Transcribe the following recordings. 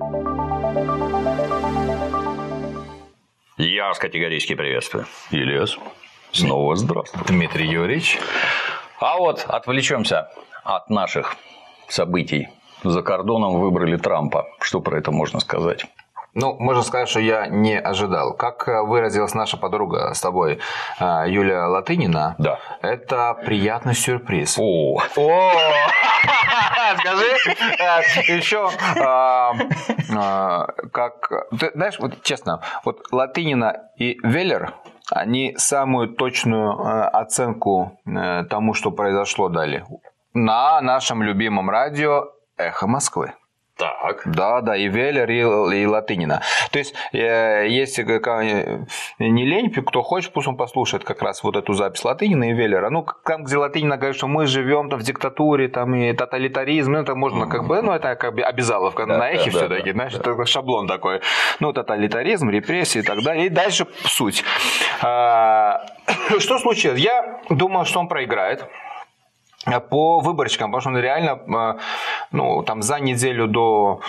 Я вас категорически приветствую. Ильяс, снова здравствуй. Дмитрий Юрьевич. А вот отвлечемся от наших событий. За кордоном выбрали Трампа. Что про это можно сказать? Ну, можно сказать, что я не ожидал. Как выразилась наша подруга с тобой, Юлия Латынина, да. Это приятный сюрприз. О! Скажи, еще, как, ты знаешь, вот честно, вот Латынина и Веллер, они самую точную оценку тому, что произошло, дали на нашем любимом радио «Эхо Москвы». Так. Да, и Веллер, и Латынина. То есть, если не лень, кто хочет, пусть он послушает как раз вот эту запись Латынина и Веллера. Ну, там, где Латынина говорит, что мы живем там в диктатуре, там и тоталитаризм, это можно как бы, ну, это как бы обязаловка на эхе все-таки, знаешь, это шаблон такой. Ну, тоталитаризм, репрессии и так далее. И дальше суть. Что случилось? Я думал, что он проиграет по выборщикам, потому что он реально, ну, там за неделю до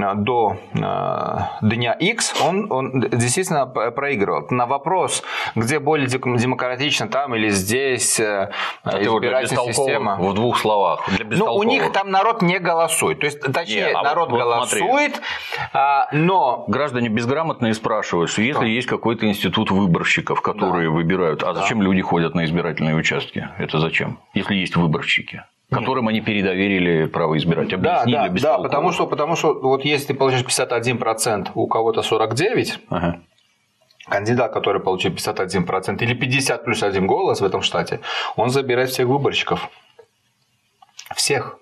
дня X он действительно проигрывал. На вопрос, где более демократично, там или здесь избирательная система. В двух словах. Ну, у них там народ не голосует. То есть, точнее, народ голосует, но... Граждане безграмотные спрашивают, что если есть какой-то институт выборщиков, которые выбирают, а зачем люди ходят на избирательные участки? Это зачем? Если есть выборщики, которым они передоверили право избирать. Объяснили бестолково. Потому что вот если ты получаешь 51%, у кого-то 49%, кандидат, который получил 51% или 50 плюс 1 голос в этом штате, он забирает всех выборщиков. Всех.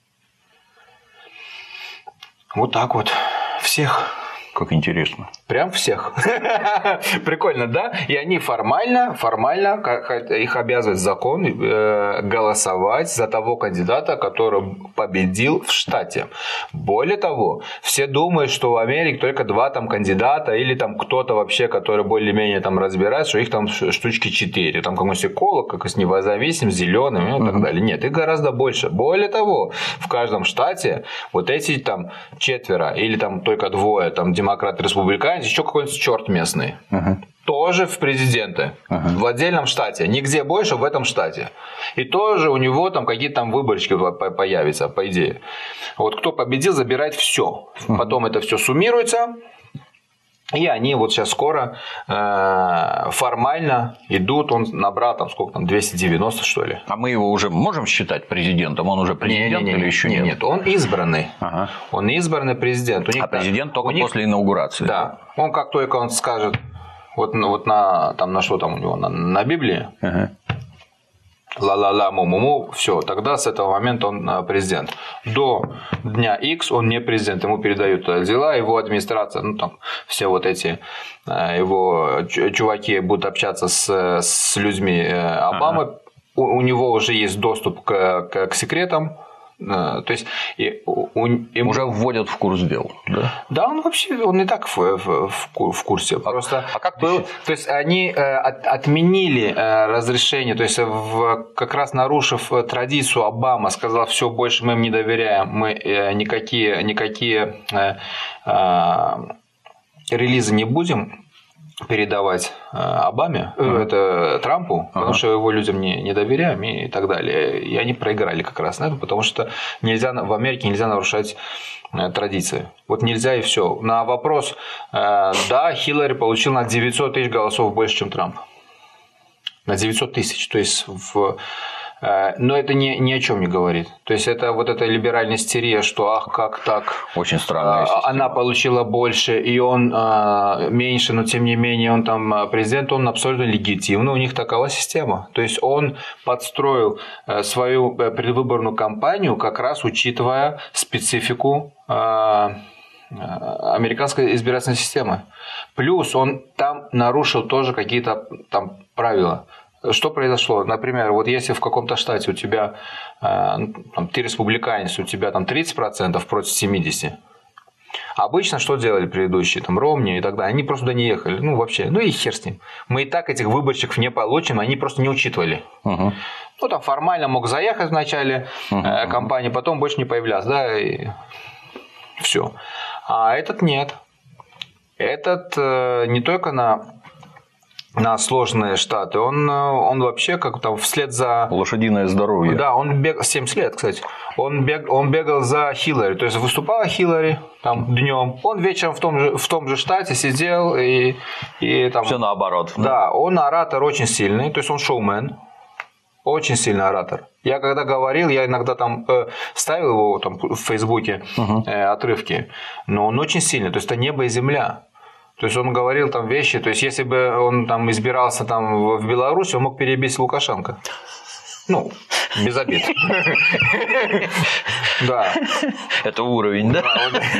Вот так вот. Всех. Как интересно. Прям всех. Прикольно, да? И они формально их обязывает закон голосовать за того кандидата, который победил в штате. Более того, все думают, что в Америке только 2 там кандидата или там кто-то вообще, который более-менее там разбирается, что их там штучки 4. Там какой-нибудь эколог, какой-нибудь независимый, зеленый и так далее. Нет, их гораздо больше. Более того, в каждом штате вот эти там 4 или там только 2 там демократ-республиканец, еще какой-нибудь черт местный. Тоже в президенты. В отдельном штате. Нигде больше в этом штате. И тоже у него там какие-то там выборочки появятся, по идее. Вот кто победил, забирает все. Потом это все суммируется. И они вот сейчас скоро формально идут, он набрал там сколько там, 290 что ли. А мы его уже можем считать президентом? Он уже президент или еще нет? Нет, он избранный. Он избранный президент. А президент только после инаугурации? Да. Он как только он скажет, вот на, там, на что там у него, на Библии, ла-ла-ла, му-му-му, все, тогда с этого момента он президент. До дня X он не президент, ему передают дела, его администрация, ну там все вот эти его чуваки будут общаться с людьми Обамы, у него уже есть доступ к секретам. То есть уже вводят в курс дел, да? Да, он вообще он и так в курсе. Просто как то есть они отменили разрешение, то есть как раз нарушив традицию, Обама сказал, все, больше мы им не доверяем, мы никакие релизы не будем передавать Обаме, это Трампу, потому что его людям не доверяем и так далее. И они проиграли как раз на это, потому что в Америке нельзя нарушать традиции. Вот нельзя и все. На вопрос, да, Хиллари получил на 900 тысяч голосов больше, чем Трамп. На 900 тысяч. То есть но это ни о чем не говорит. То есть это вот эта либеральная истерия, что ах, как так. Очень странная система. Она получила больше, и он меньше, но тем не менее он там президент, он абсолютно легитимный. У них такова система. То есть он подстроил свою предвыборную кампанию, как раз учитывая специфику американской избирательной системы. Плюс он там нарушил тоже какие-то там правила. Что произошло? Например, вот если в каком-то штате у тебя, ты республиканец, у тебя там 30% против 70%, обычно что делали предыдущие, там Ромни и так далее, они просто туда не ехали, ну вообще, ну и хер с ним. Мы и так этих выборщиков не получим, они просто не учитывали. Ну там формально мог заехать в начале кампании, потом больше не появляться, да, и все. А этот нет. Этот не только на сложные штаты, он вообще как там вслед за... Лошадиное здоровье. Да, он бегал 70 лет, кстати. Он бегал за Хиллари. То есть выступала Хиллари там днем. Он вечером в том же штате сидел и там. Все наоборот. Да, он оратор очень сильный, то есть он шоумен. Очень сильный оратор. Я когда говорил, я иногда там ставил его там в Фейсбуке отрывки, но он очень сильный. То есть это небо и земля. То есть он говорил там вещи, то есть если бы он там избирался там в Беларуси, он мог перебить Лукашенко. Ну, без обид. Да. Это уровень, да?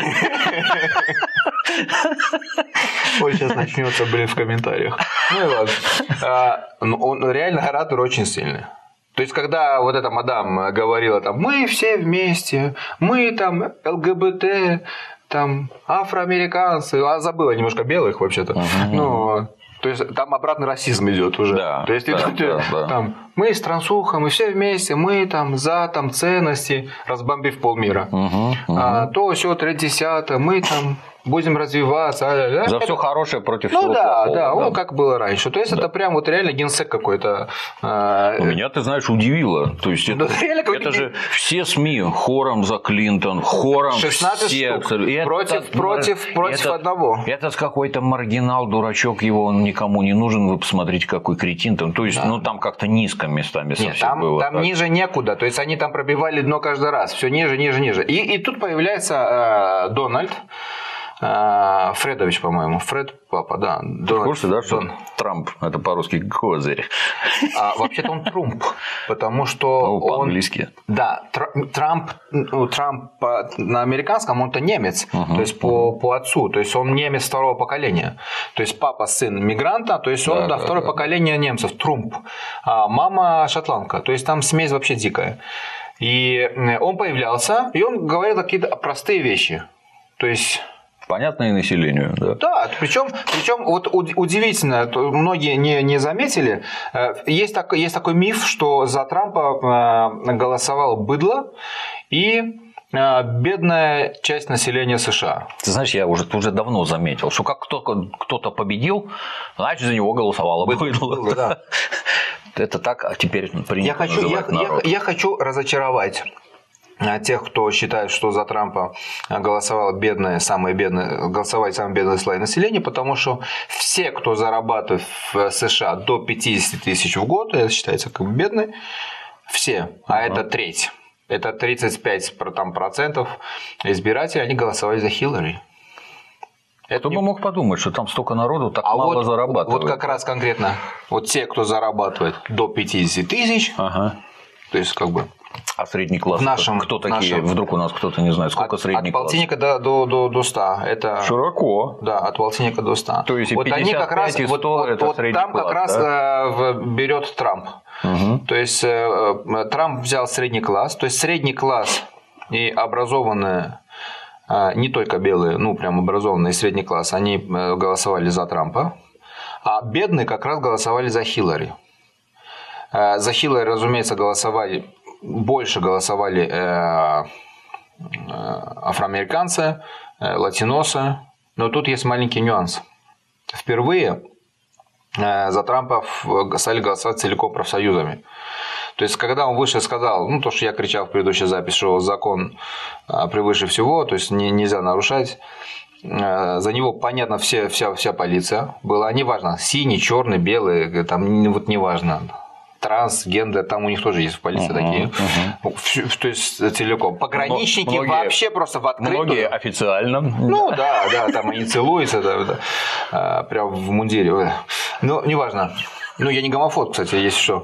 Ой, сейчас начнется, в комментариях. Ну и ладно. Он реально оратор очень сильный. То есть, когда вот эта мадам говорила там, мы все вместе, мы там ЛГБТ, там афроамериканцы, забыла немножко белых вообще-то. Ну, то есть там обратный расизм идет уже. Да, то есть там мы с трансухой, мы все вместе, мы там за там ценности, разбомбив полмира. То все 30-е, мы там будем развиваться. За все хорошее против всего плохого. Ну да, он как было раньше. То есть это прям вот реально генсек какой-то. Меня, ты знаешь, удивило. То есть это же все СМИ хором за Клинтон, хором 16 все. Штук. Против одного. Этот какой-то маргинал, дурачок, его он никому не нужен. Вы посмотрите, какой кретин там. То есть, там как-то низко местами совсем было. Там ниже некуда. То есть они там пробивали дно каждый раз. Все ниже, ниже, ниже. И тут появляется Дональд. Фредович, по-моему. Фред, папа, да. Ты в курсе, да, что Трамп, это по-русски козырь? Вообще-то он Трумп, потому что по-английски. Да, Трамп на американском, он-то немец, то есть по отцу, то есть он немец второго поколения. То есть папа сын мигранта, то есть он второе поколение немцев, Трумп. А мама шотландка, то есть там смесь вообще дикая. И он появлялся, и он говорил какие-то простые вещи. То есть... Понятное населению, да. Да, причем вот удивительно, многие не заметили, есть такой миф, что за Трампа голосовало быдло и бедная часть населения США. Ты знаешь, я уже давно заметил, что как кто-то победил, значит, за него голосовало быдло. Да. Это так, а теперь принято называть народ. Я хочу разочаровать тех, кто считает, что за Трампа голосовали самые бедные слои населения, потому что все, кто зарабатывает в США до 50 тысяч в год, это считается как бедные, все, это треть. Это 35% избирателей, они голосовали за Хиллари. Кто бы мог подумать, что там столько народу так мало зарабатывает. Вот как раз конкретно, вот те, кто зарабатывает до 50 тысяч, то есть как бы... А средний класс? Кто такие? Вдруг у нас кто-то не знает, сколько средний класс? От полтинника до 100. Это... Широко. Да, от полтинника до 100. То есть, вот 55 они как раз, и 100 это средний там класс, как раз берет Трамп. То есть, Трамп взял средний класс. То есть, средний класс и образованные, не только белые, прям образованные средний класс, они голосовали за Трампа. А бедные как раз голосовали за Хиллари. За Хиллари, разумеется, больше голосовали афроамериканцы, латиносы. Но тут есть маленький нюанс. Впервые за Трампа стали голосовать целиком профсоюзами. То есть, когда он вышел и сказал, то, что я кричал в предыдущей записи, что закон превыше всего, то есть нельзя нарушать, за него, понятно, вся полиция была. Неважно, синий, черный, белый, там вот неважно. Трансгендер, там у них тоже есть в полиции такие. То есть целиком. Пограничники вообще просто в открытую. Многие официально. Да, там они целуются, прям в мундире. Но неважно. Я не гомофоб, кстати, если что.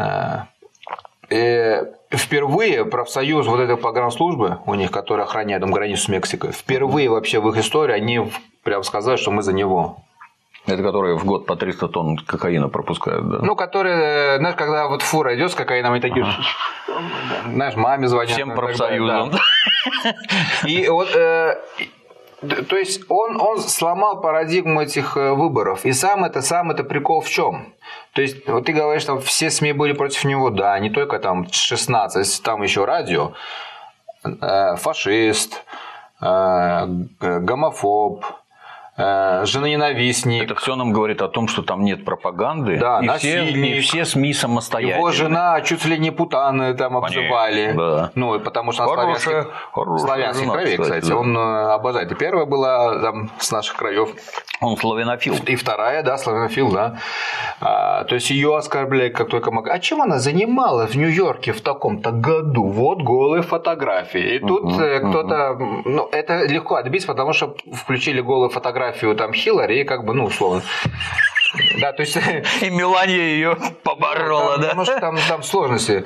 Впервые профсоюз вот этой погранслужбы, у них, которая охраняет границу с Мексикой, впервые вообще в их истории они прям сказали, что мы за него. Это которые в год по 300 тонн кокаина пропускают, да? Которые, знаешь, когда вот фура идет с кокаином, и такие, знаешь, маме звонят. Всем профсоюзам. Да. И вот, то есть, он сломал парадигму этих выборов. И сам это прикол в чем? То есть, вот ты говоришь, там все СМИ были против него, да, не только там 16, там еще радио, фашист, гомофоб, женоненавистник. Это все нам говорит о том, что там нет пропаганды, да, и все СМИ самостоятельные. Его жена чуть ли не путаны там обзывали. Да. Ну, потому что она славянских кровей, кстати. Да. Он обожает. И первая была там с наших краев. Он славянофил. И вторая, да, славянофил, да. То есть ее оскорбляли как только могли. А чем она занималась в Нью-Йорке в таком-то году? Вот голые фотографии. И тут кто-то. Ну, это легко отбить, потому что включили голые фотографии там Хиллари, и как бы, ну, условно. Да, то есть... И Мелания ее поборола, да? Потому что там сложности.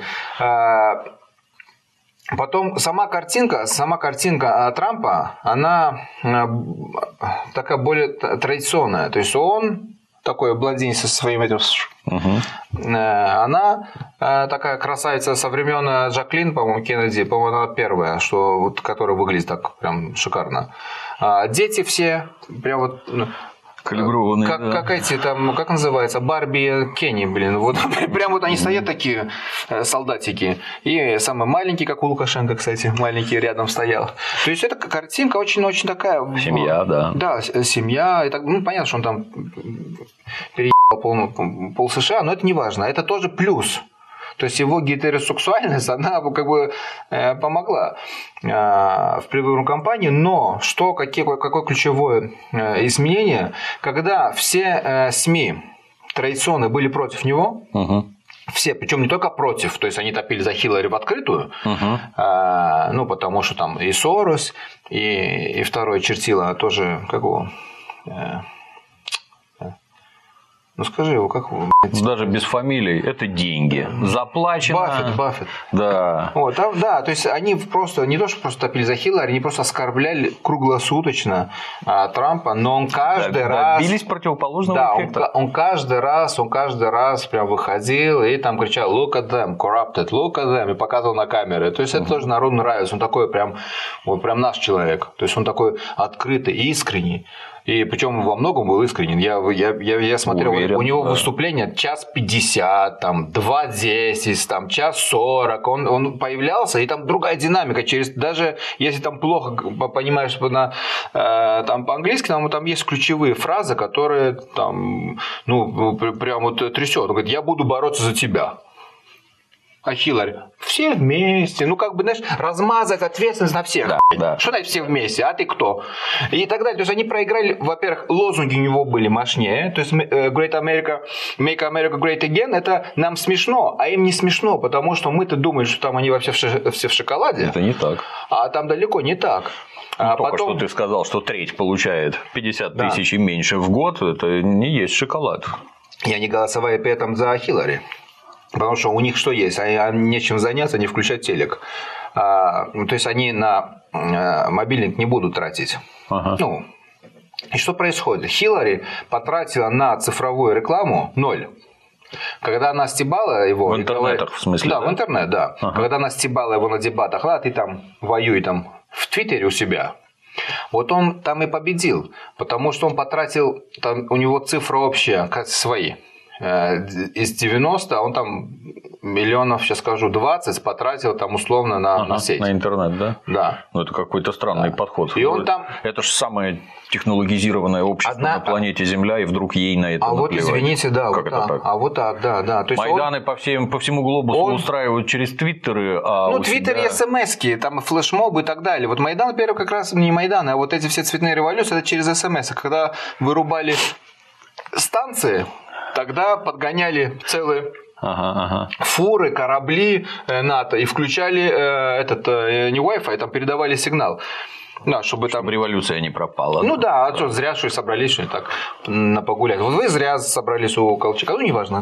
Потом сама картинка Трампа, она такая более традиционная. То есть он такой блондин со своим этим... Она такая красавица со времен Жаклин, по-моему, Кеннеди, по-моему, она первая, которая выглядит так прям шикарно. Дети все прям вот... Калиброванные. Как эти там, как называется, Барби Кенни, блин. Вот прям вот они стоят такие солдатики. И самый маленький, как у Лукашенко, кстати, маленький рядом стоял. То есть эта картинка очень-очень такая. Семья, да. Да, семья. И так, ну, понятно, что он там переебал пол США, но это не важно. Это тоже плюс. То есть его гетеросексуальность, она как бы помогла в предвыборную кампанию, но какое ключевое изменение, когда все СМИ традиционно были против него, все, причем не только против, то есть они топили за Хиллари в открытую, ну потому что там и Сорос, и второй чертила тоже, как его... Ну скажи его, как его? Даже без фамилий, это деньги. Заплачено. Баффет. Да. Вот, да, то есть они просто, не то, что просто топили за Хиллари, они просто оскорбляли круглосуточно Трампа, но он каждый раз... Добились противоположного эффекта. Он каждый раз прям выходил и там кричал look at them, corrupted, look at them, и показывал на камеры. То есть это тоже народу нравится. Он такой прям наш человек. То есть он такой открытый, искренний. И причем во многом был искренен. Я смотрел, у него выступление 1:50, там 2:10, там 1:40. Он появлялся, и там другая динамика. Даже если там плохо понимаешь там по-английски, там есть ключевые фразы, которые там, ну, прям вот трясет. Он говорит: я буду бороться за тебя. А Хиллари? Все вместе. Ну, как бы, знаешь, размазать ответственность на всех. Да. Что значит все вместе? А ты кто? И так далее. То есть они проиграли, во-первых, лозунги у него были мощнее. То есть Great America, Make America Great Again, это нам смешно, а им не смешно, потому что мы-то думаем, что там они все в шоколаде. Это не так. А там далеко не так. Только что ты сказал, что треть получает 50 тысяч и меньше в год. Это не есть шоколад. И они голосовали при этом за Хиллари. Потому что у них что есть? Они нечем заняться, они включают телек. То есть они на мобильник не будут тратить. Ну, и что происходит? Хиллари потратила на цифровую рекламу 0. Когда она стебала его... В интернетах, в смысле? Да, в интернет, да. Когда она стебала его на дебатах, ты там воюй там в Твиттере у себя. Вот он там и победил. Потому что он потратил... Там, у него цифры общие свои. Из 90 он там миллионов, сейчас скажу, 20 потратил там условно на сеть. На интернет, да? Да. Ну, это какой-то странный подход. И он там... Это же самое технологизированное общество на планете Земля, и вдруг ей на это наплевать. Вот извините, да. Как это так? Вот так, да. То есть Майданы по всему глобусу устраивают через твиттеры, Твиттер и смс-ки, там флешмобы и так далее. Вот Майдан первый как раз не Майдан, а вот эти все цветные революции, это через смс. Когда вырубали станции, тогда подгоняли целые фуры, корабли НАТО и включали не Wi-Fi, там передавали сигнал. Да, чтобы там революция не пропала. Ну да, что зря что и собрались, что и так на погулять. Вот вы зря собрались у Колчака, ну неважно.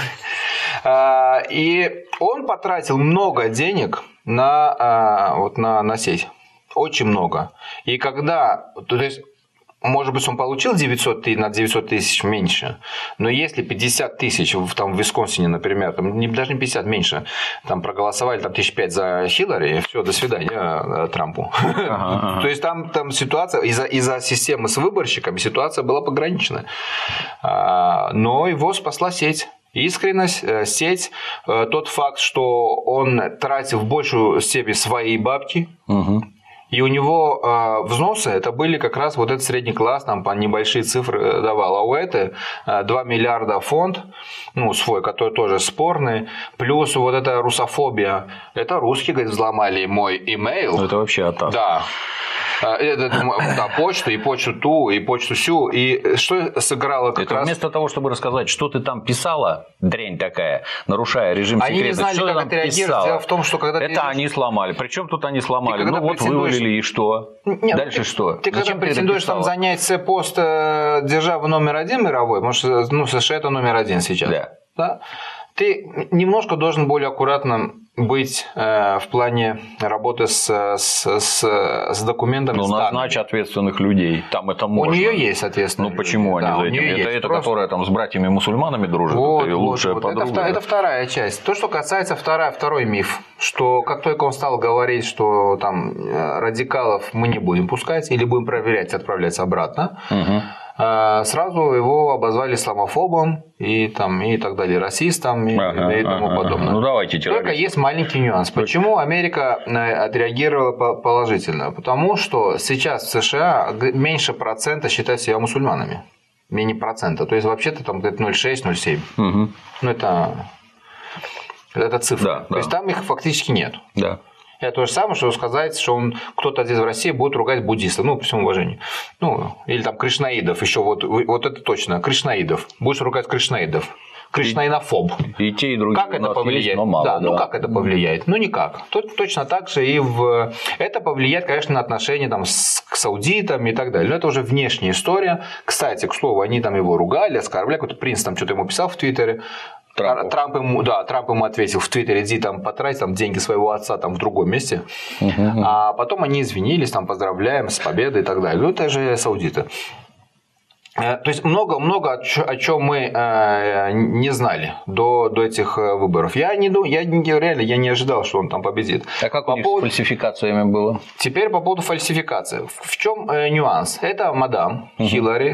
И он потратил много денег на сеть. Очень много. И когда... То есть, может быть, он получил 900 тысяч меньше, но если 50 тысяч там, в Висконсине, например, там, даже не 50, меньше, там проголосовали там, 5 за Хиллари, все, до свидания Трампу. То есть там ситуация, из-за системы с выборщиками ситуация была пограничная. Но его спасла сеть. Искренность, сеть, тот факт, что он тратил в большую степень свои бабки. И у него взносы, это были как раз вот этот средний класс, там по небольшие цифры давал. А у этой 2 миллиарда фонд, ну, свой, который тоже спорный, плюс вот эта русофобия. Это русские, говорит, взломали мой имейл. Это вообще атас. Да. Да, почту, и почту ту, и почту сю. И что сыграло как это раз... Вместо того, чтобы рассказать, что ты там писала, дрянь такая, нарушая режим они секретности, не знали, что как ты там отреагировать. писала? Дело в том, что когда это они сломали. Причем тут они сломали? Ну вот претендуешь... вывалили, и что? Нет, дальше что? Ты когда претендуешь там занять пост державы номер 1 мировой, потому что ну, США это номер 1 сейчас. Да? Ты немножко должен более аккуратно быть в плане работы с документами. Ну, назначь ответственных людей. Там это можно. У нее есть ответственные. Ну, почему люди? Они за этим? Это просто... которая там с братьями-мусульманами дружит? Вот, это лучшая подруга? Это вторая часть. То, что касается второй миф, что как только он стал говорить, что там радикалов мы не будем пускать или будем проверять, отправлять обратно, сразу его обозвали исламофобом и так далее, расистом и тому подобное. Ну, давайте Только есть маленький нюанс. Почему Америка отреагировала положительно? Потому что сейчас в США меньше процента считают себя мусульманами. Менее процента. То есть, вообще-то там где-то 0,6-0,7. Ну, это цифра. Да, то есть, там их фактически нет. Да. Это то же самое, что сказать, что кто-то здесь в России будет ругать буддистов, ну, по всему уважению. Ну, или там кришнаидов, еще вот это точно, кришнаидов. Будешь ругать кришнаидов. Кришнаинофоб. И те, и другие. Как это повлияет? Есть, но мало, да, ну как это повлияет? Ну никак. Тут точно так же и это повлияет, конечно, на отношения там, к саудитам и так далее. Но это уже внешняя история. Кстати, к слову, они там его ругали, оскорбляли. Какой-то принц там что-то ему писал в Твиттере. Трамп ему ответил в Твиттере: иди там потрать там, деньги своего отца там, в другом месте. А потом они извинились, там, поздравляем с победой и так далее. Ну это же саудиты. То есть много о чем мы не знали до этих выборов. Я не ожидал, что он там победит. А как у них с фальсификациями было? Теперь по поводу фальсификации. В чем нюанс? Это мадам Хиллари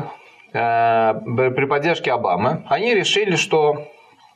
при поддержке Обамы. Они решили, что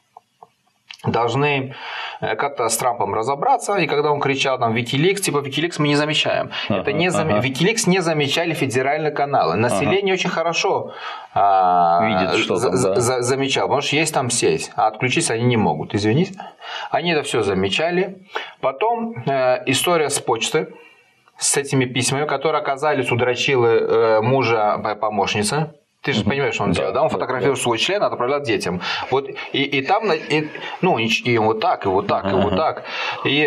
должны как-то с Трампом разобраться, и когда он кричал там Wikileaks, типа Wikileaks мы не замечаем. Wikileaks не замечали федеральные каналы. Население очень хорошо видит, что там, замечал, потому что есть там сеть, а отключиться они не могут. Извините. Они это все замечали. Потом история с почтой, с этими письмами, которые оказались у дрочилы мужа помощницы. Ты же понимаешь, что он делает, да? Он фотографирует свой член, отправляет детям. Вот, и там, и вот так, и вот так, и вот так. И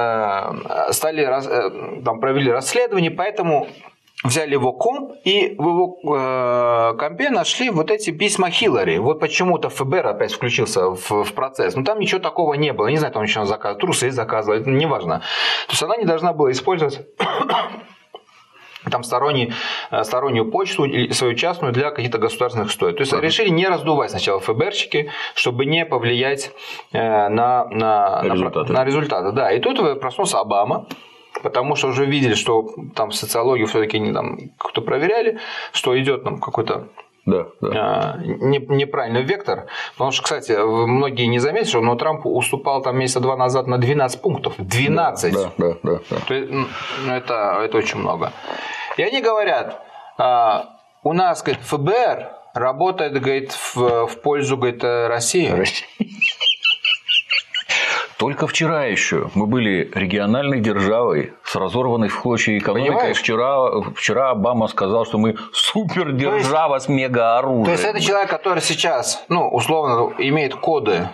там провели расследование, поэтому взяли его комп, и в его компе нашли вот эти письма Хиллари. Вот почему-то ФБР опять включился в процесс. Но там ничего такого не было. Не знаю, там еще заказывали, трусы заказывали, это неважно. То есть она не должна была использовать там стороннюю почту свою частную для каких-то государственных историй. То есть решили не раздувать сначала ФБРщики, чтобы не повлиять на результаты. Да. И тут проснулся Обама, потому что уже видели, что там социологию все-таки кто-то проверяли, что идет там какой-то неправильный вектор. Потому что, кстати, многие не заметили, но Трамп уступал там месяца 2 назад на 12 пунктов. 12! Да. То есть, это очень много. И они говорят, у нас, говорит, ФБР работает, говорит, в пользу, говорит, России. Только вчера еще мы были региональной державой с разорванной в клочья экономикой. Вчера Обама сказал, что мы супердержава с мегаоружием. То есть это человек, который сейчас, условно, имеет коды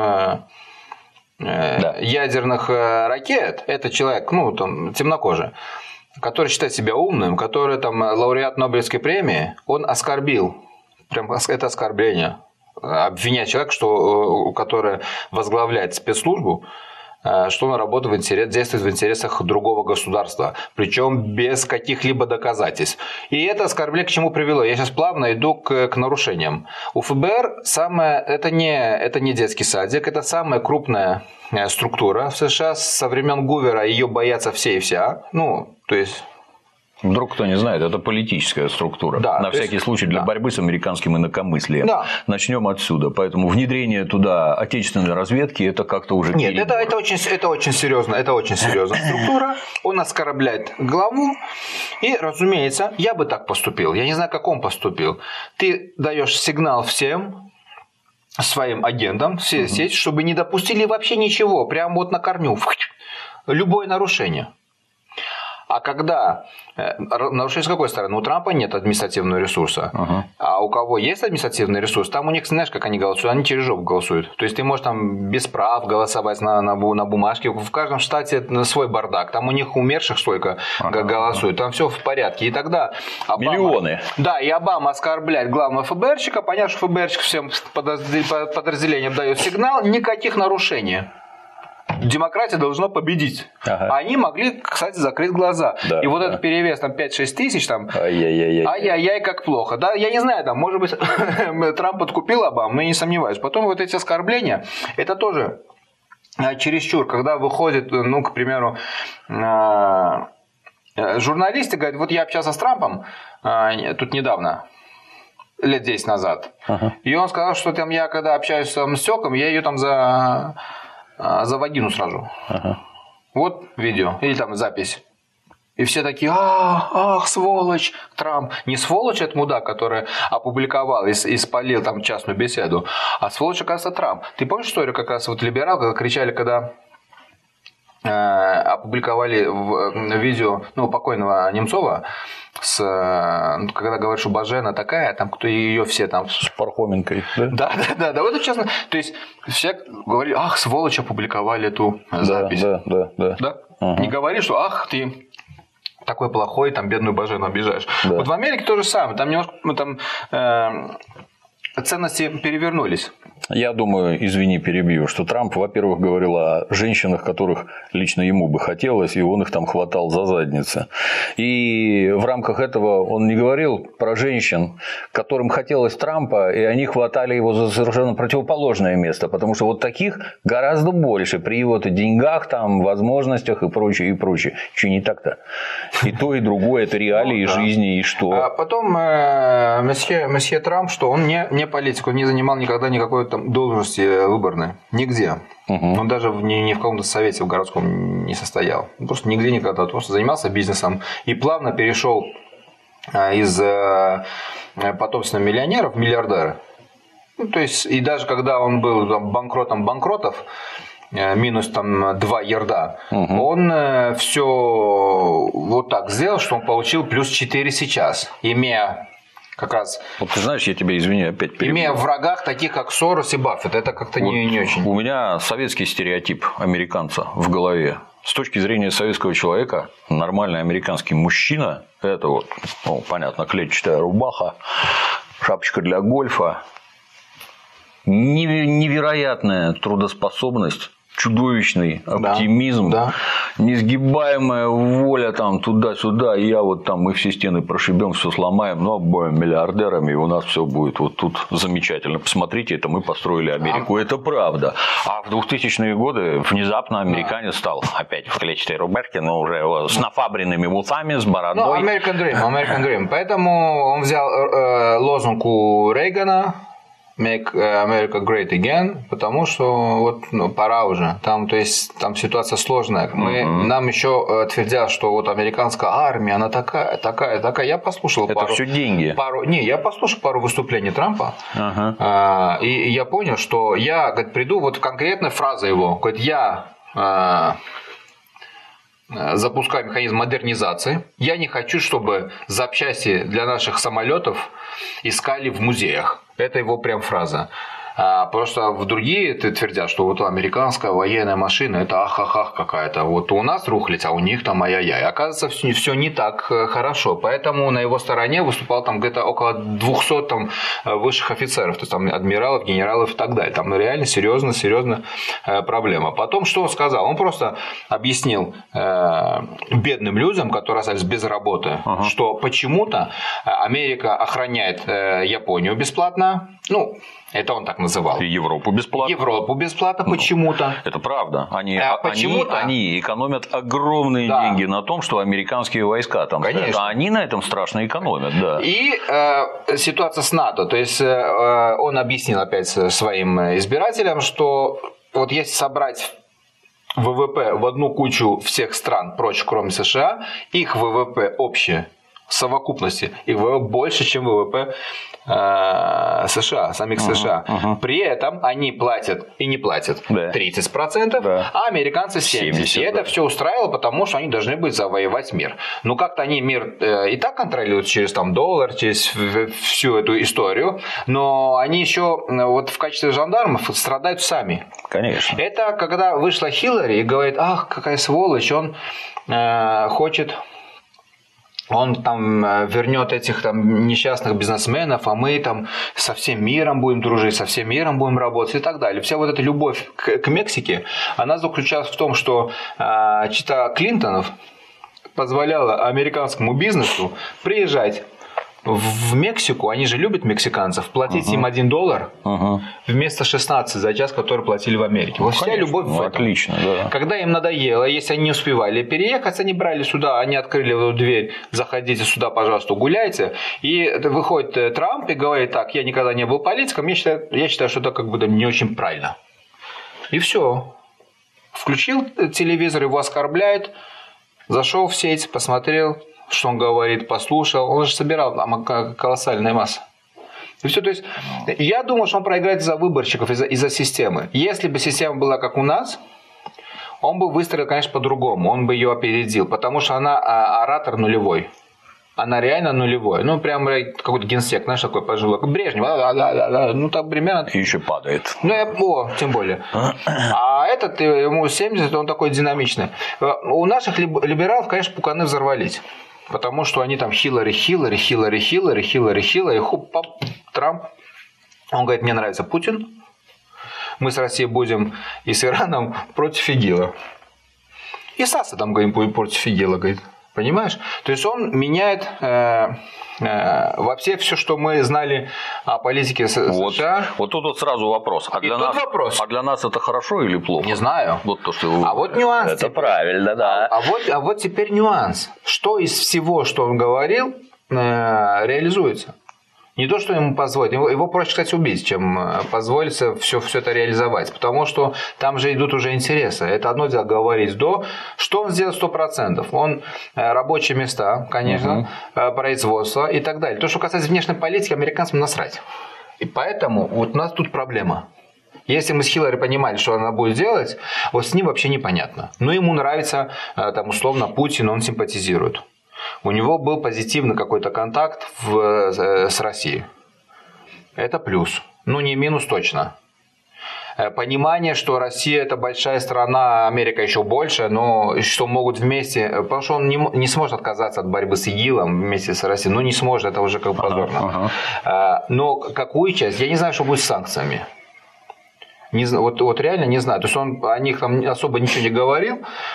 ядерных ракет. Это человек, темнокожий, который считает себя умным, который там лауреат Нобелевской премии. Он оскорбил, прям это оскорбление. Обвинять человека, который возглавляет спецслужбу, что он работает действует в интересах другого государства, причем без каких-либо доказательств. И это оскорбление к чему привело? Я сейчас плавно иду к нарушениям. У ФБР это не детский садик, это самая крупная структура в США. Со времен Гувера ее боятся все и вся. То есть Вдруг кто не знает, это политическая структура. Да, на всякий случай для борьбы с американским инакомыслием. Да. Начнем отсюда. Поэтому внедрение туда отечественной разведки это как-то уже. Нет, это очень серьезная структура. Он оскорбляет главу. И, разумеется, я бы так поступил. Я не знаю, как он поступил. Ты даешь сигнал всем своим агентам, все сеть, чтобы не допустили вообще ничего. Прям вот на корню. Любое нарушение. А когда нарушение с какой стороны? У Трампа нет административного ресурса. А у кого есть административный ресурс, там у них, знаешь, как они голосуют? Они через жопу голосуют. То есть ты можешь там без прав голосовать на бумажке. В каждом штате свой бардак. Там у них умерших столько голосуют. Там все в порядке. И тогда Обама, миллионы. Да, и Обама оскорбляет главного ФБРщика. Понятно, что ФБРщик всем подразделениям дает сигнал. Никаких нарушений. Демократия должна победить. Они могли, кстати, закрыть глаза. Да, и вот этот перевес там 5-6 тысяч, там, ай-яй-яй, как плохо. Да, я не знаю, там, может быть, Трамп подкупил Обаму, но я не сомневаюсь. Потом вот эти оскорбления, это тоже чересчур, когда выходит, ну, к примеру, журналисты говорят, вот я общался с Трампом тут недавно, лет 10 назад, и он сказал, что там я, когда общаюсь с Сёком, я ее там за вагину сражу. Вот видео. Или там запись. И все такие, ах, сволочь, Трамп. Не сволочь этот мудак, который опубликовал и спалил там частную беседу, а сволочь, оказывается, Трамп. Ты помнишь историю, как раз вот либерал, когда кричали, когда опубликовали видео покойного Немцова, когда говорят, что Бажена такая, там кто ее все там с Пархоменкой, да? Да. Вот это честно. То есть все говорили, ах, сволочь, опубликовали эту запись. Да? Не говори, что ах, ты такой плохой, там бедную Бажену обижаешь. Да. Вот в Америке то же самое. Там немножко ценности перевернулись. Я думаю, извини, перебью, что Трамп, во-первых, говорил о женщинах, которых лично ему бы хотелось, и он их там хватал за задницы. И в рамках этого он не говорил про женщин, которым хотелось Трампа, и они хватали его за совершенно противоположное место, потому что вот таких гораздо больше при его-то деньгах, там, возможностях и прочее, и прочее. Че не так-то? И то, и другое, это реалии жизни, и что? А потом месье Трамп, что он не политик, он не занимал никогда никакой там должности выборной. Нигде. Он даже ни в каком-то совете в городском не состоял. Он просто нигде никогда. Он просто занимался бизнесом и плавно перешел из потомственных миллионеров в миллиардеры. Ну, то есть, и даже когда он был там, банкротом банкротов, минус там 2 ярда, он все вот так сделал, что он получил плюс 4 сейчас, имея как раз. Вот ты знаешь, я тебя, извини, опять перебью. Имея в врагах таких, как Сорос и Баффет, это как-то вот не очень. У меня советский стереотип американца в голове. С точки зрения советского человека, нормальный американский мужчина – это вот, понятно, клетчатая рубаха, шапочка для гольфа, невероятная трудоспособность, чудовищный оптимизм, несгибаемая воля там туда-сюда, я вот там, мы все стены прошибем, все сломаем, но будем миллиардерами, и у нас все будет вот тут замечательно. Посмотрите, это мы построили Америку, это правда. А в 2000-е годы внезапно американец стал опять в клетчатой рубашке, но уже с нафабренными усами, с бородой. American Dream. Поэтому он взял лозунг у Рейгана, Make America Great Again, потому что вот, пора уже. Там, то есть, там ситуация сложная. Нам еще твердят, что вот американская армия, она такая. Я послушал это все деньги. Я послушал пару выступлений Трампа, и я понял, что я, говорит, приду, вот конкретная фраза его, говорит, я запускаю механизм модернизации. Я не хочу, чтобы запчасти для наших самолетов искали в музеях. Это его прям фраза. Просто в другие твердят, что вот американская военная машина это ах-ах-ах какая-то. Вот у нас рухлить, а у них там ай-яй-яй. Оказывается, все не так хорошо. Поэтому на его стороне выступало там где-то около 200 там, высших офицеров. То есть там адмиралов, генералов и так далее. Там реально серьезная проблема. Потом что он сказал? Он просто объяснил бедным людям, которые остались без работы, что почему-то Америка охраняет Японию бесплатно. Ну, это он так называл. И Европу бесплатно. Европу бесплатно почему-то. Это правда. Они экономят огромные Да. деньги на том, что американские войска там стоят. Конечно. А они на этом страшно экономят, да. И ситуация с НАТО. То есть он объяснил опять своим избирателям, что вот если собрать ВВП в одну кучу всех стран, прочь, кроме США, их ВВП общее в совокупности, их ВВП больше, чем ВВП США, самих США. При этом они платят и не платят 30%, Да. а американцы 70%. И это да. все устраивало, потому что они должны были завоевать мир. Ну, как-то они мир и так контролируют через там, доллар, через всю эту историю, но они еще вот в качестве жандармов страдают сами. Конечно. Это когда вышла Хиллари и говорит: ах, какая сволочь, он хочет... Он там вернет этих там несчастных бизнесменов, а мы там со всем миром будем дружить, со всем миром будем работать и так далее. Вся вот эта любовь к Мексике, она заключалась в том, что чита Клинтонов позволяла американскому бизнесу приезжать в Мексику, они же любят мексиканцев, платить им $1 вместо 16 за час, который платили в Америке. Вот вся любовь в этом. Отлично, да. Когда им надоело, если они не успевали переехать, они брали сюда, они открыли эту дверь: заходите сюда, пожалуйста, гуляйте. И выходит Трамп и говорит: так, я никогда не был политиком, я считаю, что это как бы не очень правильно. И все. Включил телевизор, его оскорбляют, зашел в сеть, посмотрел, что он говорит, послушал. Он же собирал колоссальная масса. И все, то есть, я думаю, что он проиграет из-за выборщиков, из-за системы. Если бы система была как у нас, он бы выстроил, конечно, по-другому. Он бы ее опередил, потому что она оратор нулевой. Она реально нулевой. Ну, прям какой-то генсек, знаешь, такой пожилой. Брежнев, ну, там примерно... И еще падает. Ну, тем более. А этот, ему 70, он такой динамичный. У наших либералов, конечно, пуканы взорвались. Потому что они там Хиллари, хоп, пап, Трамп. Он говорит: мне нравится Путин. Мы с Россией будем и с Ираном против ИГИЛа. И с Асадом будем против ИГИЛа, говорит. Понимаешь? То есть он меняет вообще все, что мы знали о политике США. Вот тут вот сразу вопрос. А для нас это хорошо или плохо? Не знаю. Вот то, что вы... А вот нюанс. Это правильно, да. А вот теперь нюанс. Что из всего, что он говорил, реализуется? Не то, что ему позволить. Его проще, кстати, убить, чем позволить все это реализовать. Потому что там же идут уже интересы. Это одно дело говорить что он сделает 100%. Он рабочие места, конечно, производство и так далее. То, что касается внешней политики, американцам насрать. И поэтому вот у нас тут проблема. Если мы с Хиллари понимали, что она будет делать, вот с ним вообще непонятно. Но ему нравится, там, условно, Путин, он симпатизирует. У него был позитивный какой-то контакт с Россией. Это плюс. Ну, не минус точно. Понимание, что Россия – это большая страна, Америка еще больше, но что могут вместе... Потому что он не сможет отказаться от борьбы с ИГИЛом вместе с Россией. Ну, не сможет, это уже как бы позорно. Но какую часть? Я не знаю, что будет с санкциями. Вот реально не знаю. То есть он о них там особо ничего не говорил.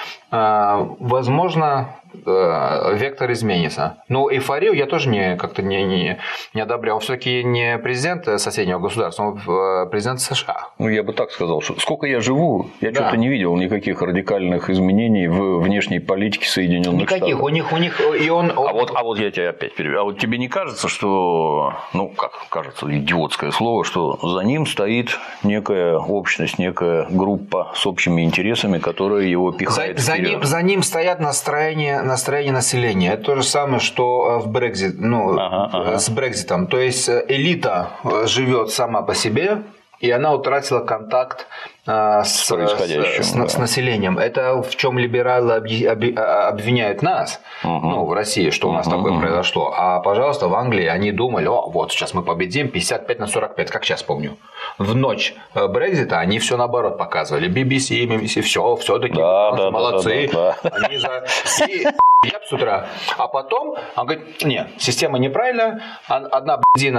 Возможно, вектор изменится. Но эйфорию я тоже как-то не одобрял. Он все-таки не президент соседнего государства, он президент США. Ну, я бы так сказал, что сколько я живу, я что-то не видел никаких радикальных изменений в внешней политике Соединенных Штатов. Никаких. У них и он... А вот я тебя опять перебью. А вот тебе не кажется, что, ну, как кажется, идиотское слово, что за ним стоит некая общность, некая группа с общими интересами, которая его пихает вперед? За ним стоят настроения населения. Это то же самое, что в Брексит, с Брекситом. То есть элита живет сама по себе, и она утратила контакт с населением. Это в чем либералы обвиняют нас, в России, что у нас такое произошло. А, пожалуйста, в Англии они думали: вот сейчас мы победим 55-45, как сейчас помню. В ночь Брексита они все наоборот показывали. BBC, все такие молодцы. Они с утра. А потом он говорит: нет, система неправильная. Одна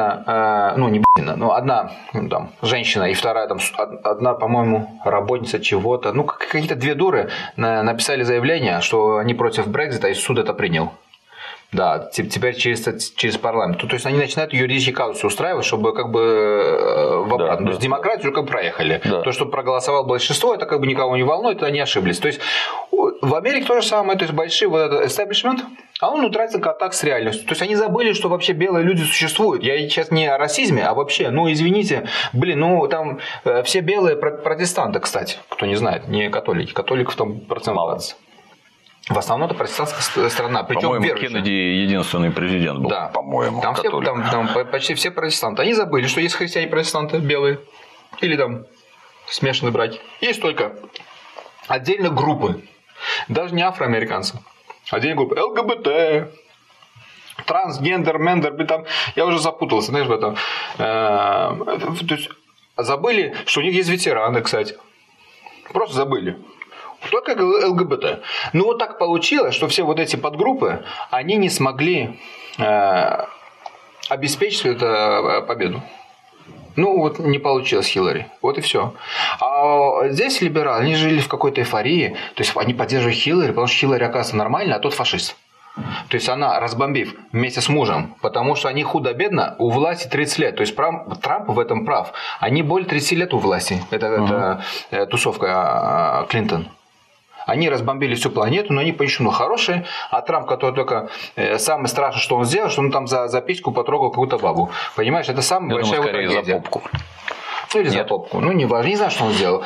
одна женщина и вторая одна, по-моему, работница чего-то. Ну, какие-то две дуры написали заявление, что они против Брексита, и суд это принял. Да, теперь через парламент. То есть они начинают юридические казусы устраивать, чтобы как бы в обратно. То есть демократию как бы проехали. Да. То, что проголосовало большинство, это как бы никого не волнует, они ошиблись. То есть в Америке то же самое, то есть большой вот этот establishment, а он утратил контакт с реальностью. То есть они забыли, что вообще белые люди существуют. Я сейчас не о расизме, а вообще, ну извините, там все белые протестанты, кстати, кто не знает, не католики. Католиков там процент 20. В основном это протестантская страна. По-моему, Кеннеди единственный президент был, да. По-моему, там почти все протестанты. Они забыли, что есть христиане-протестанты белые. Или там смешанные браки. Есть только отдельно группы. Даже не афроамериканцы. Отдельные группы. ЛГБТ, трансгендер, мендер. Там, я уже запутался, знаешь, в этом. То есть забыли, что у них есть ветераны, кстати. Просто забыли. Только ЛГБТ. Но вот так получилось, что все вот эти подгруппы, они не смогли обеспечить эту победу. Ну, вот не получилось Хиллари. Вот и все. А здесь либералы, они жили в какой-то эйфории. То есть они поддерживают Хиллари, потому что Хиллари, оказывается, нормальная, а тот фашист. То есть она, разбомбив вместе с мужем, потому что они худо-бедно у власти 30 лет. То есть Трамп в этом прав. Они более 30 лет у власти. Это тусовка Клинтон. Они разбомбили всю планету, но они по-еще хорошие. А Трамп, который только самое страшное, что он сделал, что он там за письку потрогал какую-то бабу. Понимаешь, это самая большая трагедия. За попку. Ну или за попку. Ну не важно, не знаю, что он сделал.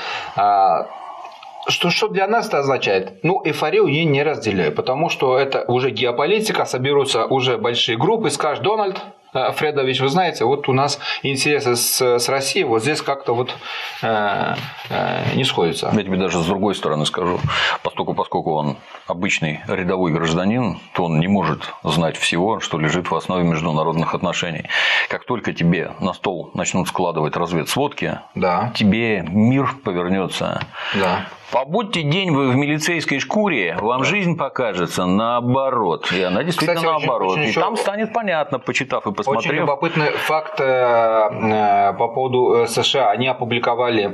Что для нас это означает? Ну, эйфорию я не разделяю, потому что это уже геополитика, соберутся уже большие группы, скажет Дональд Фредович, вы знаете, вот у нас интересы с Россией вот здесь как-то вот не сходятся. Я тебе даже с другой стороны скажу, поскольку он обычный рядовой гражданин, то он не может знать всего, что лежит в основе международных отношений. Как только тебе на стол начнут складывать разведсводки, да. тебе мир повернется. Да. Побудьте день вы в милицейской шкуре, вам жизнь покажется наоборот. И она действительно кстати, наоборот. И там станет понятно, почитав и посмотрев. Очень любопытный факт по поводу США. Они опубликовали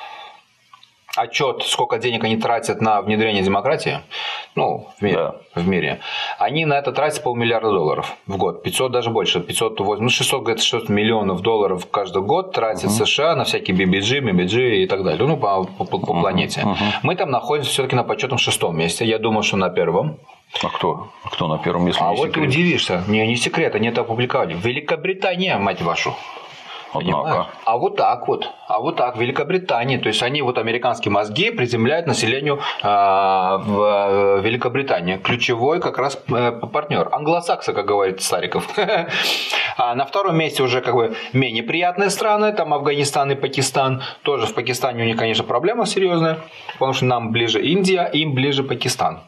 отчет, сколько денег они тратят на внедрение демократии, ну, в мире, да. В мире. Они на это тратят $500 миллиарда в год. 500 даже больше. 508, ну, 600 где-то 600 миллионов долларов каждый год тратит США на всякие BBG, MBG и так далее. Ну, по планете. Мы там находимся все-таки на почетном 6-м месте. Я думаю, что на 1-м. А кто на первом, если не вот секрет? ты удивишься. Не секрет, они это опубликовали. Великобритания, мать вашу. Однако. А вот так, Великобритания. То есть они вот американские мозги приземляют населению в Великобритании. Ключевой как раз партнер. Англосаксы, как говорит Стариков. А на 2-м месте уже как бы менее приятные страны. Там Афганистан и Пакистан. Тоже в Пакистане у них, конечно, проблема серьезная. Потому что нам ближе Индия, им ближе Пакистан.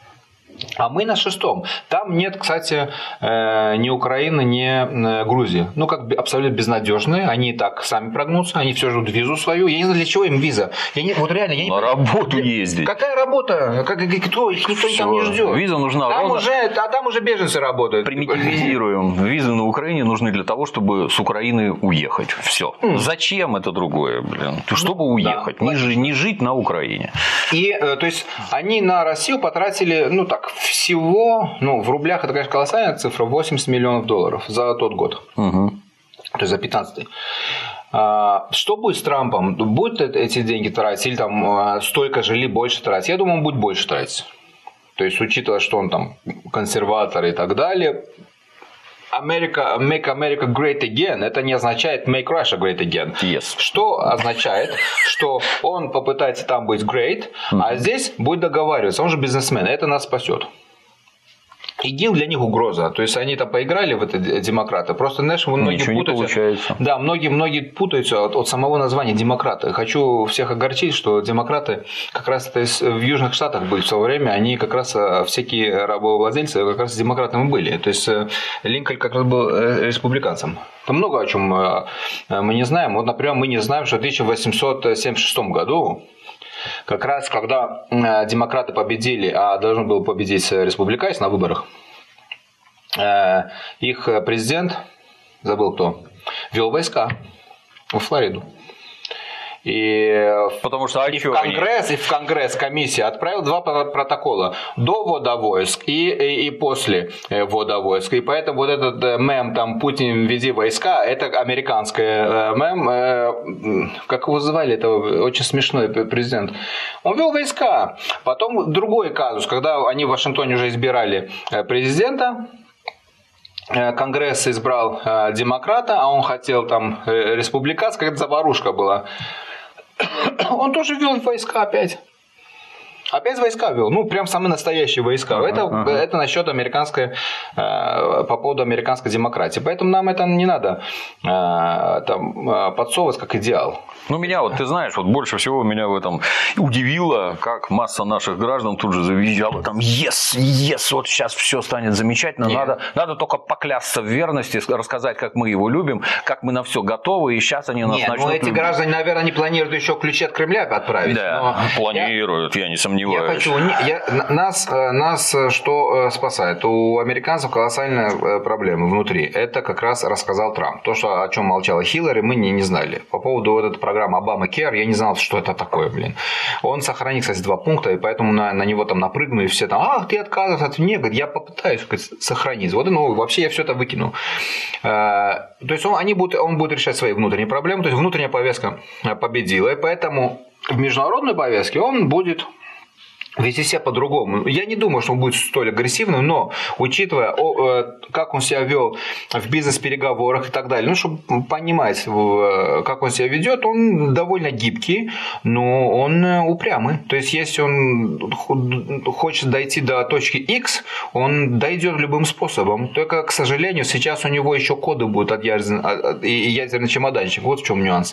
А мы на 6-м. Там нет, кстати, ни Украины, ни Грузии. Ну, как абсолютно безнадежные. Они и так сами прогнутся. Они все ждут визу свою. Я не знаю, для чего им виза. Вот реально, я не на работу ездить. Какая работа? Кто? Их никто там не ждет. Виза нужна. Там уже беженцы работают. Примитивизируем. Визы на Украине нужны для того, чтобы с Украины уехать. Все. Зачем это другое, блин? Чтобы уехать. Да. Не жить на Украине. И, то есть, они на Россию потратили, ну так, всего, ну, в рублях это, конечно, колоссальная цифра, $80 миллионов за тот год. То есть за 15-й. Что будет с Трампом? Будет эти деньги тратить или там столько же, или больше тратить? Я думаю, он будет больше тратить. То есть, учитывая, что он там консерватор и так далее. Make America great again, это не означает make Russia great again. Yes. Что означает, что он попытается там быть great, а здесь будет договариваться. Он же бизнесмен, это нас спасет. ИГИЛ для них угроза. То есть они там поиграли в это демократы. Просто, знаешь, многие ничего путаются. Не получается. Да, многие путаются от самого названия демократы. Хочу всех огорчить, что демократы как раз это в Южных Штатах были в свое время. Они как раз всякие рабовладельцы как раз демократами были. То есть Линкольн как раз был республиканцем. Там много о чем мы не знаем. Вот, например, мы не знаем, что в 1876 году, как раз когда демократы победили, а должен был победить республиканец на выборах, их президент, забыл кто, вел войска в Флориду. Потому что в Конгресс комиссия отправила 2 протокола до ввода войск и после ввода войск. И поэтому вот этот мем там «Путин, введи войска» это американская мем. Как его звали? Это очень смешной президент. Он ввел войска. Потом другой казус, когда они в Вашингтоне уже избирали президента. Конгресс избрал демократа, а он хотел там республиканца, какая-то заварушка была. Он тоже ввел войска опять. Опять войска ввел. Ну, прям самые настоящие войска. Это насчет американской, по поводу американской демократии. Поэтому нам это не надо там, подсовывать как идеал. Ну, меня вот, ты знаешь, вот больше всего меня в этом удивило, как масса наших граждан тут же завизжала, там, yes, вот сейчас все станет замечательно, надо только поклясться в верности, рассказать, как мы его любим, как мы на все готовы, и сейчас они нас начнут эти любить. Граждане, наверное, не планируют еще ключи от Кремля отправить. Да, планируют, я не сомневаюсь. Нас что спасает? У американцев колоссальная проблема внутри. Это как раз рассказал Трамп. То, что, о чем молчала Хиллари, мы не знали. По поводу вот этой программы Obamacare, я не знал, что это такое, блин. Он сохранил, кстати, 2 пункта, и поэтому на него там напрыгнули все там, ты отказываешься от меня, говорит, я попытаюсь сохранить. Вот, вообще я все это выкину. То есть он будет решать свои внутренние проблемы, то есть внутренняя повестка победила, и поэтому в международной повестке он будет вести себя по-другому. Я не думаю, что он будет столь агрессивным, но учитывая, как он себя вел в бизнес-переговорах и так далее, чтобы понимать, как он себя ведет, он довольно гибкий, но он упрямый. То есть, если он хочет дойти до точки X, он дойдет любым способом. Только, к сожалению, сейчас у него еще коды будут от ядерный чемоданчик. Вот в чем нюанс.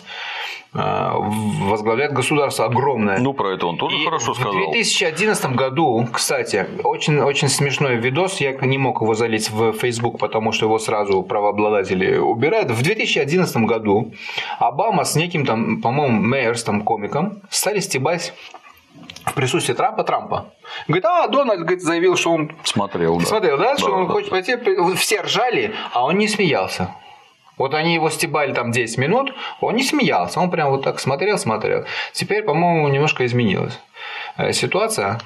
Возглавляет государство огромное. Ну, про это он тоже хорошо сказал. В 2011 году, кстати, очень смешной видос, я не мог его залить в Facebook, потому что его сразу правообладатели убирают. В 2011 году Обама с неким там, по-моему, Мейерс, там, комиком, стали стебать в присутствии Трампа. Говорит, Дональд, говорит, заявил, что он смотрел, что он хочет пойти. Все ржали, а он не смеялся. Вот они его стебали там 10 минут, он не смеялся, он прям вот так смотрел. Теперь, по-моему, немножко изменилась ситуация.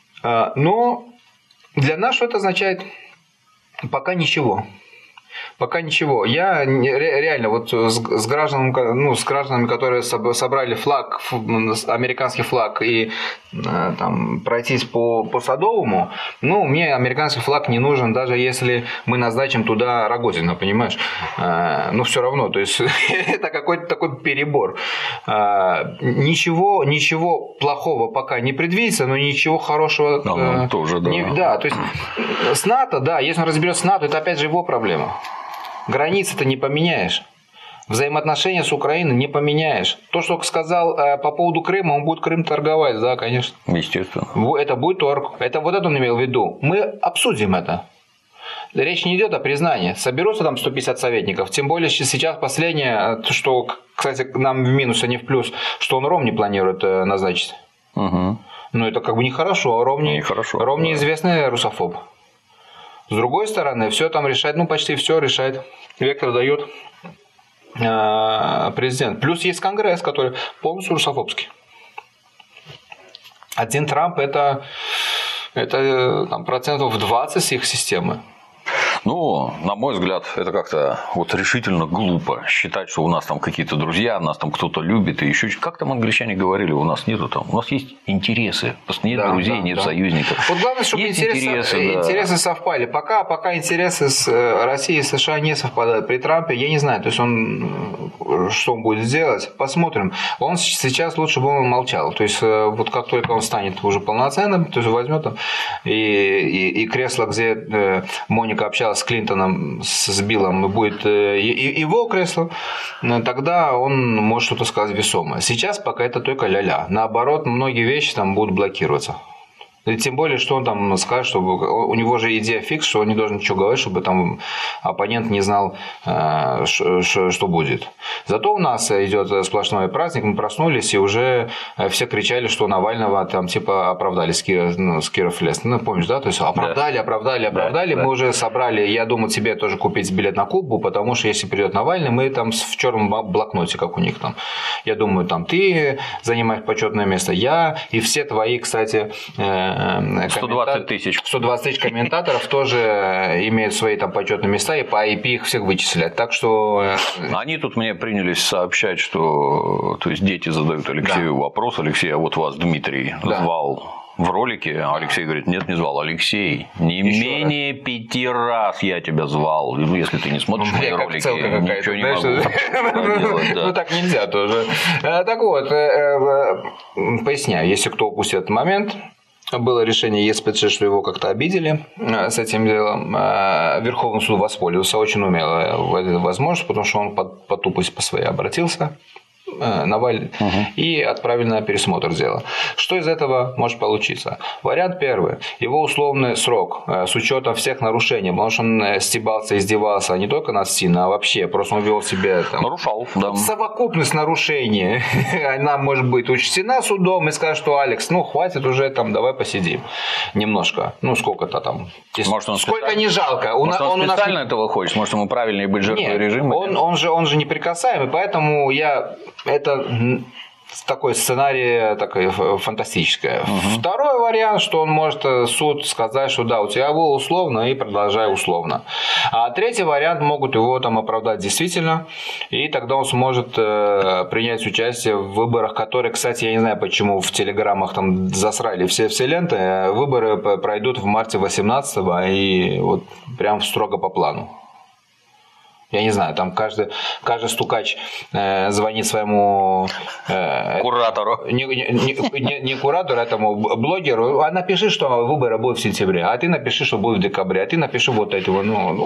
Но для нас что это означает? Пока ничего. Я реально вот с гражданами, которые собрали флаг, американский флаг, и там пройтись по Садовому, мне американский флаг не нужен, даже если мы назначим туда Рогозина, понимаешь? Все равно, то есть это какой-то такой перебор. Ничего плохого пока не предвидится, но ничего хорошего тоже, да. Да, то есть с НАТО, да, если он разберется с НАТО, это опять же его проблема. Границы-то не поменяешь. Взаимоотношения с Украиной не поменяешь. То, что сказал по поводу Крыма, он будет Крым торговать, да, конечно. Естественно. Это будет торг. Это вот это он имел в виду. Мы обсудим это. Речь не идет о признании. Соберутся там 150 советников. Тем более сейчас последнее, что, кстати, нам в минус, а не в плюс, что он Ромни планирует назначить. Угу. Это как бы нехорошо. Ромни известный русофоб. С другой стороны, все там решает, почти все решает. Вектор дает президент. Плюс есть Конгресс, который полностью русофобский. Один Трамп это там, 20% с их системы. На мой взгляд, это как-то вот решительно глупо считать, что у нас там какие-то друзья, нас там кто-то любит, и еще как там англичане говорили, у нас нету там, у нас есть интересы, просто нет друзей, нет союзников. Вот главное, чтобы интересы совпали. Пока интересы с Россией и США не совпадают. При Трампе, я не знаю, то есть что он будет делать, посмотрим. Он сейчас лучше бы он молчал. То есть вот как только он станет уже полноценным, то есть возьмет там и кресло, где Моника общалась с Клинтоном, с Биллом, будет его кресло, тогда он может что-то сказать весомое. Сейчас пока это только ля-ля. Наоборот, многие вещи там будут блокироваться. Тем более, что он там скажет, что у него же идея фикс, что он не должен ничего говорить, чтобы там оппонент не знал, что будет. Зато у нас идет сплошной праздник, мы проснулись, и уже все кричали, что Навального там типа оправдали с Киров-Лес. Ну, помнишь, да? То есть оправдали. Да. Мы уже собрали, я думал тебе тоже купить билет на Кубу, потому что если придет Навальный, мы там в черном блокноте, как у них там. Я думаю, там ты занимаешь почетное место, я и все твои, кстати, 120 тысяч. 120 тысяч комментаторов тоже имеют свои там почетные места, и по IP их всех вычислят. Так что... Они тут мне принялись сообщать, что то есть дети задают Алексею вопрос. Алексей, а вот вас Дмитрий звал в ролике, а Алексей говорит, нет, не звал. Алексей, не менее 5 раз я тебя звал. Ну, если ты не смотришь мои ролики, ничего не могу делать. Ну, так нельзя тоже. Так вот, поясняю, если кто упустил этот момент, было решение ЕСПЧ, что его как-то обидели с этим делом. Верховный суд воспользовался очень умело в этой возможности, потому что он по тупости по своей обратился. Навальный, и отправили на пересмотр дела. Что из этого может получиться? Вариант первый. Его условный срок с учетом всех нарушений, потому что он стебался, издевался не только над Стиной, а вообще. Просто он вел себя... Там, нарушал, да. Совокупность нарушений. Она может быть учтена судом и скажет, что Алекс, ну хватит уже, там, давай посидим немножко. Ну сколько-то там. Может, он сколько не жалко. Может, он специально этого хочет? Может, ему правильнее быть жертвой режима? Он же неприкасаемый, поэтому это такой сценарий такой фантастический. Второй вариант, что он может суд сказать, что да, у тебя было условно и продолжай условно. А третий вариант, могут его там оправдать действительно, и тогда он сможет принять участие в выборах, которые, кстати, я не знаю, почему в телеграммах там засрали все ленты, выборы пройдут в марте 18-го и вот прям строго по плану. Я не знаю, там каждый стукач звонит своему куратору. Не куратору, а этому блогеру. А напиши, что выборы будут в сентябре, а ты напиши, что будут в декабре, а ты напиши вот этого.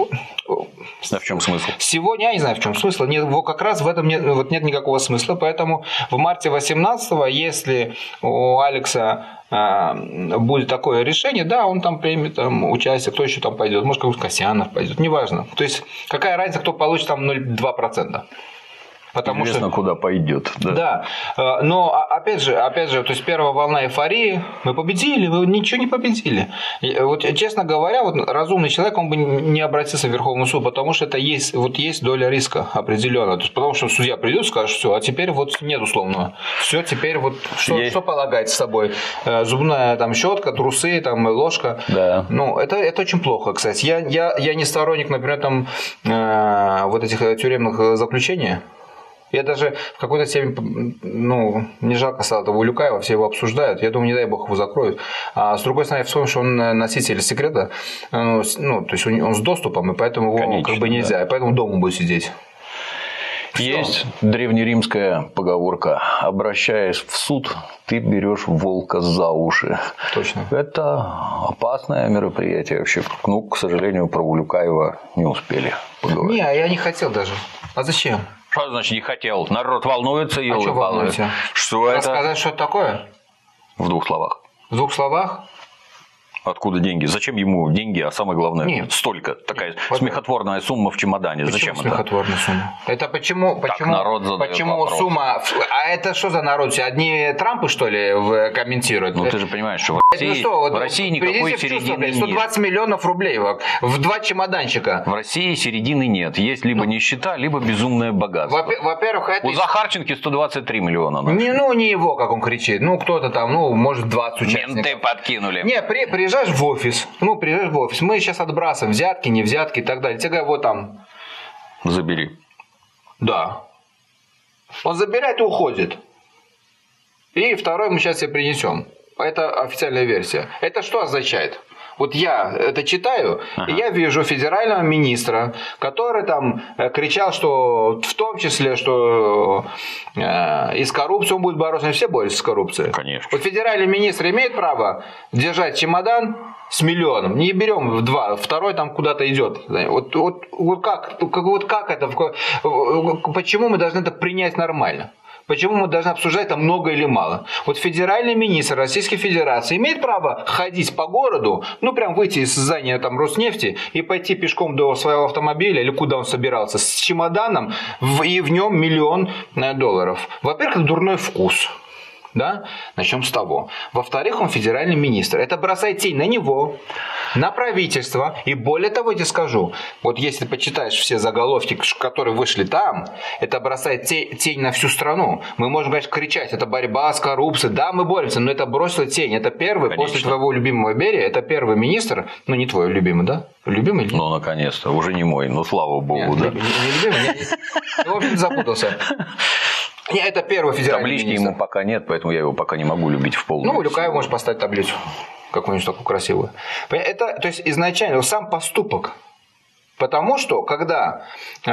А в чем смысл? Сегодня я не знаю, в чем смысл. Как раз в этом нет никакого смысла. Поэтому в марте 18-го, если у Алекса будет такое решение, да, он там примет участие, кто еще там пойдет, может, какой-то Касьянов пойдет, неважно. То есть, какая разница, кто получит там 0,2%. Потому Интересно, что... куда пойдет. Да. Но опять же, то есть первая волна эйфории, мы победили, вы ничего не победили. Вот, честно говоря, вот разумный человек, он бы не обратился в Верховный суд, потому что это есть доля риска определенная. То есть, потому что судья придет и скажет, все, а теперь вот нет условного. Все, теперь вот что полагать с собой? Зубная там щетка, трусы, там ложка. Да. Ну, это очень плохо, кстати. Я не сторонник, например, там вот этих тюремных заключений. Я даже в какой-то теме, мне жалко стало этого Улюкаева, все его обсуждают. Я думаю, не дай бог его закроют. А с другой стороны, я вспомнил, что он носитель секрета, то есть он с доступом, и поэтому его как бы нельзя, и поэтому дома будет сидеть. Есть древнеримская поговорка: обращаясь в суд, ты берешь волка за уши. Точно. Это опасное мероприятие вообще. Ну, к сожалению, про Улюкаева не успели поговорить. Не, я не хотел даже. А зачем? Что значит не хотел? Народ волнуется, елы-палы. А что волнуете? Что это? Рассказать, что это такое? В 2 словах. В 2 словах? Откуда деньги? Зачем ему деньги? А самое главное, столько. Такая смехотворная сумма в чемодане. Зачем это? Смехотворная сумма? Это почему сумма? А это что за народ? Одни Трампы, что ли, комментируют? Ну, ты же понимаешь, что в России никакой середины нет. 120 миллионов рублей в 2 чемоданчика. В России середины нет. Есть либо нищета, либо безумное богатство. Во-первых, это... У Захарченки 123 миллиона. Не его, как он кричит. Кто-то там, может, 20 участников. Менты подкинули. Не, приезжаешь в офис. Мы сейчас отбрасываем взятки, не взятки и так далее. Тебе говорят, вот там. Забери. Да. Он забирает и уходит. И второй мы сейчас тебе принесем. Это официальная версия. Это что означает? Вот я это читаю, и я вижу федерального министра, который там кричал, что в том числе, что и с коррупцией он будет бороться. Все борются с коррупцией. Конечно. Вот федеральный министр имеет право держать чемодан с миллионом. Не берем в 2, второй там куда-то идет. Вот как это? Почему мы должны это принять нормально? Почему мы должны обсуждать, там много или мало? Вот федеральный министр Российской Федерации имеет право ходить по городу, ну, прям выйти из здания там Роснефти и пойти пешком до своего автомобиля, или куда он собирался, с чемоданом, и в нем $1 000 000. Во-первых, это дурной вкус. Да? Начнем с того. Во-вторых, он федеральный министр. Это бросает тень на него, на правительство. И более того, я тебе скажу, вот если почитаешь все заголовки, которые вышли там, это бросает тень на всю страну. Мы можем, конечно, кричать, это борьба с коррупцией. Да, мы боремся, но это бросило тень. Это первый, конечно, после твоего любимого Берия, это первый министр, ну не твой любимый, да? Любимый? Ну, наконец-то, уже не мой, ну слава богу. Нет, да. Не любимый, в общем, запутался. Это первый федеральный таблички министр. ему пока нет, поэтому я его пока не могу любить в полную. Ну, у Люкаева можешь поставить таблицу какую-нибудь такую красивую. Это, то есть, изначально сам поступок. Потому что, когда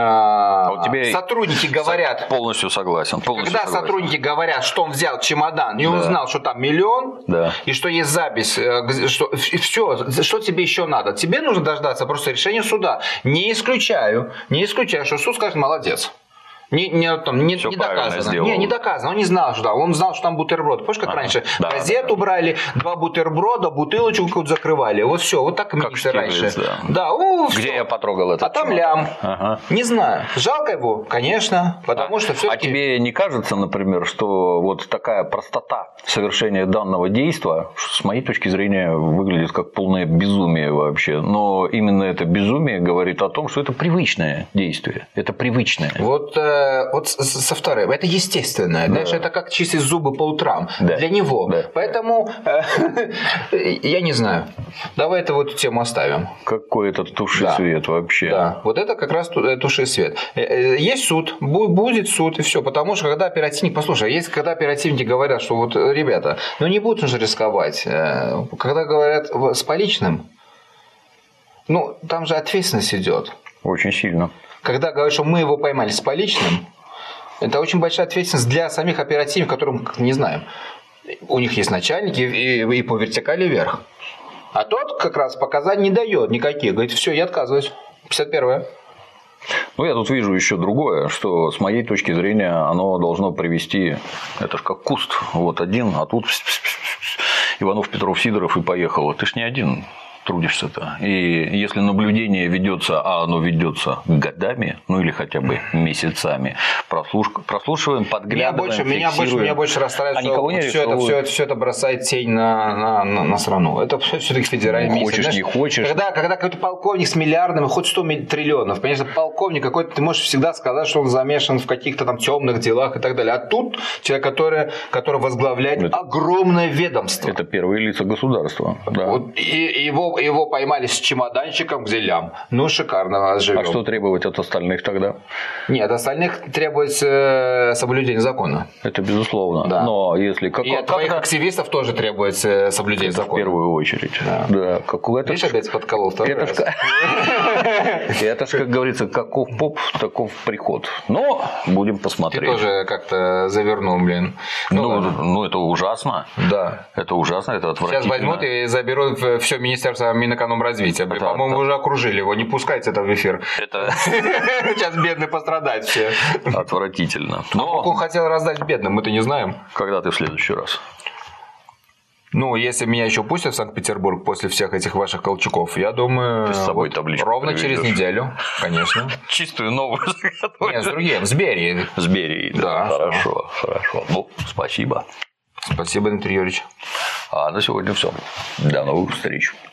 сотрудники говорят... Полностью согласен. Когда сотрудники говорят, что он взял чемодан, и он знал, что там 1 000 000, и что есть запись, что все, что тебе еще надо? Тебе нужно дождаться просто решения суда. Не исключаю, что суд скажет, молодец. Не доказано. Не доказано. Он не знал, что он знал, что там бутерброд. Помнишь, как раньше газету брали, 2 бутерброда, бутылочку какую-то закрывали. Вот все, вот так министр раньше. Да. Где я потрогал это? А там лям. Не знаю. Жалко его, конечно, потому что все-таки... А тебе не кажется, например, что вот такая простота совершения данного действия, с моей точки зрения, выглядит как полное безумие вообще. Но именно это безумие говорит о том, что это привычное действие. Это привычное. Вот со вторым. Это естественное. Да. Знаешь, это как чистить зубы по утрам. Да. Для него. Да. Поэтому я не знаю. Давай эту тему оставим. Какой это туши свет вообще. Да. Вот это как раз туши свет. Есть суд. Будет суд и все. Потому что когда оперативник... Послушай, когда оперативники говорят, что вот, ребята, ну не будут уже рисковать. Когда говорят с поличным, ну там же ответственность идет. Очень сильно. Когда говорят, что мы его поймали с поличным, это очень большая ответственность для самих оперативников, которых мы не знаем. У них есть начальники и по вертикали вверх. А тот как раз показаний не дает никаких. Говорит, все, я отказываюсь. 51-е. Ну, я тут вижу еще другое, что с моей точки зрения оно должно привести, это же как куст, вот один, а тут Иванов, Петров, Сидоров и поехало. Ты ж не один трудишься-то. И если наблюдение ведется, а оно ведется годами, ну или хотя бы месяцами, прослушиваем, подглядываем, меня больше расстраивает, что все это бросает тень на страну. Это все-таки федеральный министр. Хочешь, не хочешь. Когда какой-то полковник с миллиардами, хоть 100 триллионов, конечно, полковник какой-то, ты можешь всегда сказать, что он замешан в каких-то там темных делах и так далее. А тут человек, который возглавляет огромное ведомство. Это первые лица государства. Да. Вот, и его поймали с чемоданчиком, где лям. Ну, шикарно живем. А что требовать от остальных тогда? Нет, от остальных требуется соблюдение закона. Это безусловно. Да. Но если и от твоих активистов тоже требуется соблюдение закона. В первую очередь. Да. Видишь, опять подколол второй раз. Это ж, как говорится, каков поп, таков приход. Но будем посмотреть. Ты тоже как-то завернул, блин. Ну, это ужасно. Да. Это ужасно, это отвратительно. Сейчас возьмут и заберут все министерство Минэкономразвития. По-моему, вы уже окружили его. Не пускайте это в эфир. Сейчас бедные пострадают все. Отвратительно. Но он хотел раздать бедным, мы-то не знаем. Когда ты в следующий раз? Ну, если меня еще пустят в Санкт-Петербург после всех этих ваших Колчаков, я думаю, ты с собой табличку ровно приведешь. Через неделю, конечно. Чистую новую. Нет, с другим, с Берией. С Берией, да. Хорошо. Ну, спасибо. Спасибо, Дмитрий Юрьевич. А на сегодня все. До новых встреч.